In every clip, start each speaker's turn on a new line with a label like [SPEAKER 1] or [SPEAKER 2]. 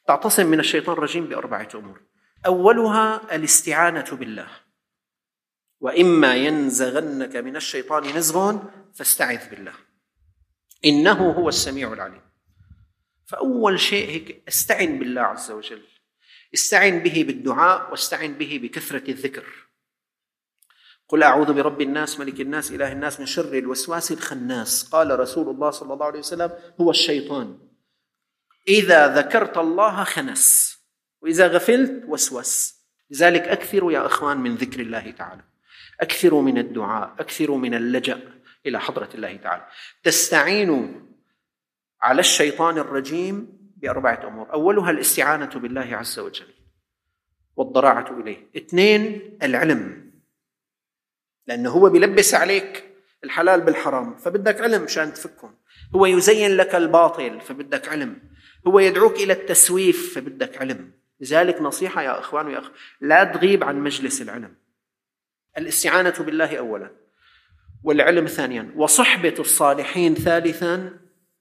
[SPEAKER 1] تعتصم من الشيطان الرجيم بأربعة أمور. أولها الاستعانة بالله، وإما ينزغنك من الشيطان نزغ فاستعذ بالله إنه هو السميع العليم. فأول شيء هيك استعن بالله عز وجل، استعن به بالدعاء، واستعن به بكثرة الذكر. قل أعوذ برب الناس ملك الناس إله الناس من شر الوسواس الخناس. قال رسول الله صلى الله عليه وسلم هو الشيطان إذا ذكرت الله خنس، وإذا غفلت وسوس. لذلك أكثروا يا أخوان من ذكر الله تعالى، أكثروا من الدعاء، أكثروا من اللجأ إلى حضرة الله تعالى. تستعينوا على الشيطان الرجيم بأربعة أمور. أولها الاستعانة بالله عز وجل والضراعة إليه. 2 العلم، لأنه هو بيلبس عليك الحلال بالحرام فبدك علم مشان تفكهم. هو يزين لك الباطل فبدك علم. هو يدعوك إلى التسويف فبدك علم. لذلك نصيحة يا أخوان ويا أخ، لا تغيب عن مجلس العلم. الاستعانة بالله أولا، والعلم ثانيا، وصحبة الصالحين ثالثا،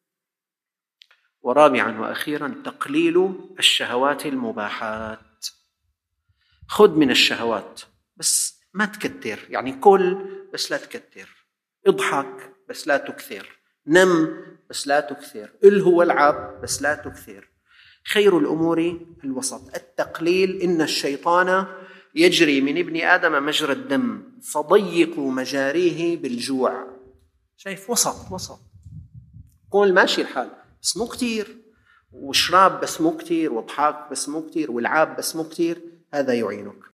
[SPEAKER 1] ورابعا وأخيرا تقليل الشهوات المباحات. خذ من الشهوات بس ما تكتر، يعني كل بس لا تكتر، اضحك بس لا تكثر، نم بس لا تكثر، الهو والعب بس لا تكثر. خير الأمور الوسط. التقليل، إن الشيطان يجري من ابن آدم مجرى الدم فضيقوا مجاريه بالجوع. شايف؟ وسط. قول ماشي الحال بس مو كتير، وشراب بس مو كتير، واضحك بس مو كتير، والعاب بس مو كتير. هذا يعينك.